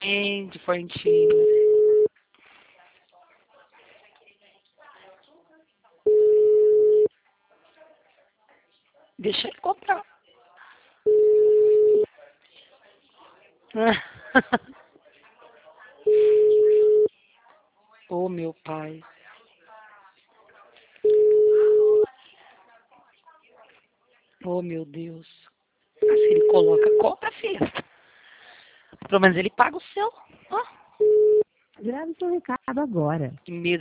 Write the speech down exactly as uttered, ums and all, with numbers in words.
bem de fortinho. Deixa ele comprar. Oh, meu pai. Oh, meu Deus. Ah, se ele coloca, compra, filha. Pelo menos ele paga o seu. Ó, Grave seu recado agora. que medo.